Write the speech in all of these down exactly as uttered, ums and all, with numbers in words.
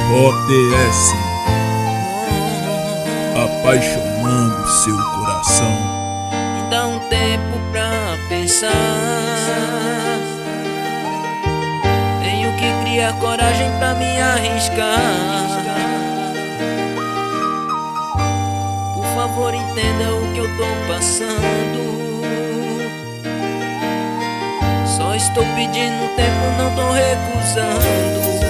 O D S, apaixonando seu coração. Me dá um tempo pra pensar. Tenho que criar coragem pra me arriscar. Por favor, entenda o que eu tô passando. Só estou pedindo tempo, não tô recusando.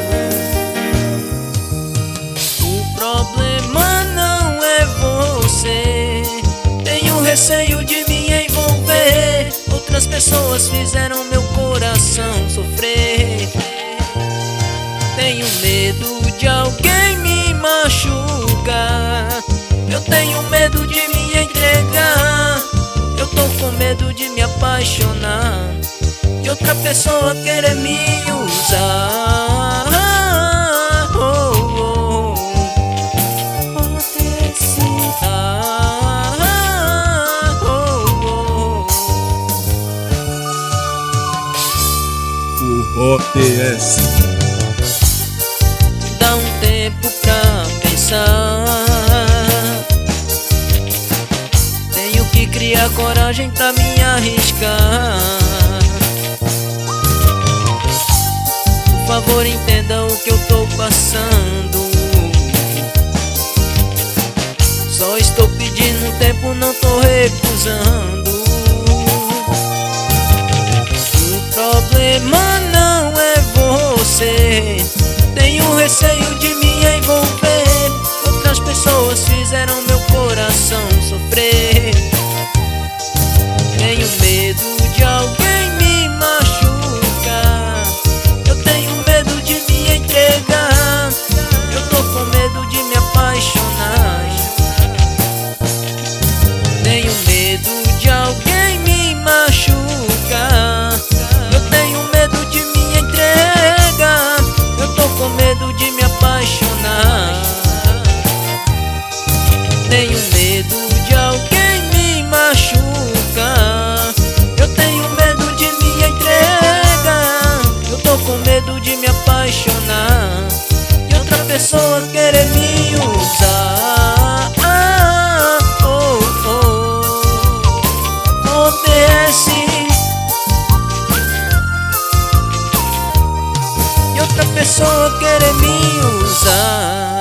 O problema não é você. Tenho receio de me envolver. Outras pessoas fizeram meu coração sofrer. Tenho medo de alguém me machucar. Eu tenho medo de me entregar. Eu tô com medo de me apaixonar e outra pessoa querer me usar. Oh, oh, oh. Ah, oh, oh. O O D S. Dá um tempo pra pensar. Tenho que criar coragem pra me arriscar. Por favor, entenda o que eu tô passando. Só estou pedindo tempo, não tô recusando. O problema não é você. Tenho receio de me envolver. Outras pessoas fizeram meu coração sofrer. Tenho medo de alguém me machucar. Eu tenho medo de me entregar. Eu tô com medo de me apaixonar. Tenho medo de alguém me machucar. Eu tenho medo de me entregar. Eu tô com medo de me apaixonar. Tenho medo de alguém me machucar. Eu tenho medo de me entregar. Eu tô com medo de me apaixonar e outra pessoa querer me usar. Ah, oh, oh. O D S e outra pessoa querer me usar.